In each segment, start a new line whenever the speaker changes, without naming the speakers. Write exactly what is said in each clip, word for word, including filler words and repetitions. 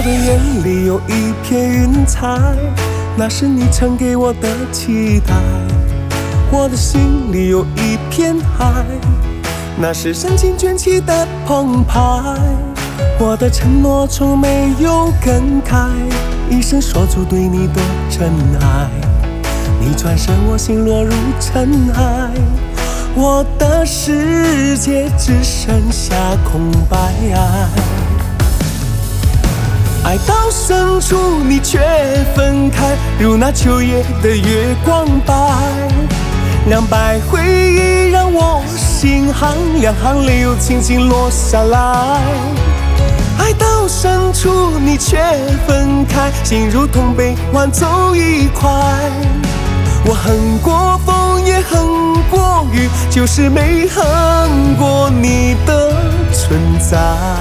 的眼里有一片云彩，那是你曾给我的期待。我的心里有一片海，那是深情卷起的澎湃。我的承诺从没有更改，一生说出对你的真爱。你转身，我心落入尘埃，我的世界只剩下空白。爱到深处，你却分开，如那秋夜的月光白。两白回忆让我心寒，两行泪又轻轻落下来。爱到深处，你却分开，心如同被挽走一块。我恨过风，也恨过雨，就是没恨过你的存在。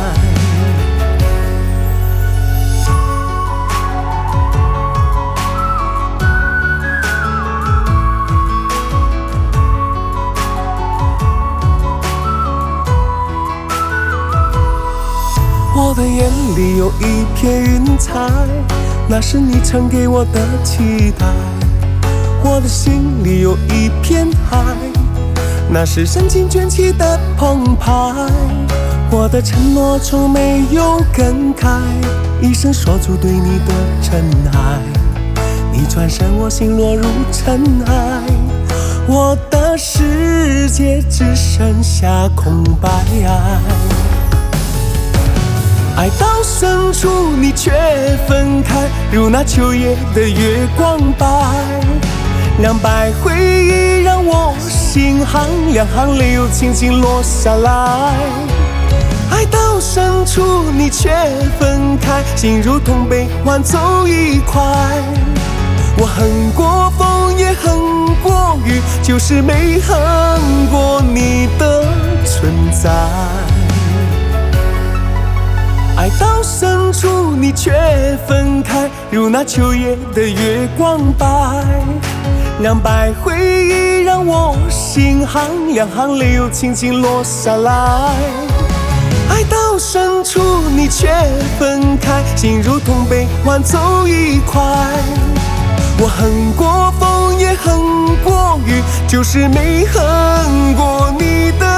我的眼里有一片云彩，那是你曾给我的期待。我的心里有一片海，那是深情卷起的澎湃。我的承诺从没有更改，一生说出对你的真爱。你转身，我心落入尘埃，我的世界只剩下空白。爱到深处，你却分开，如那秋夜的月光白。两白回忆让我心寒，两行泪又轻轻落下来。爱到深处，你却分开，心如同被挽走一块。我恨过风，也恨过雨，就是没恨过你的存在。爱到深处，你却分开，如那秋夜的月光白。两白回忆让我心寒，两行泪又轻轻落下来。爱到深处，你却分开，心如同被挽走一块。我恨过风，也恨过雨，就是没恨过你的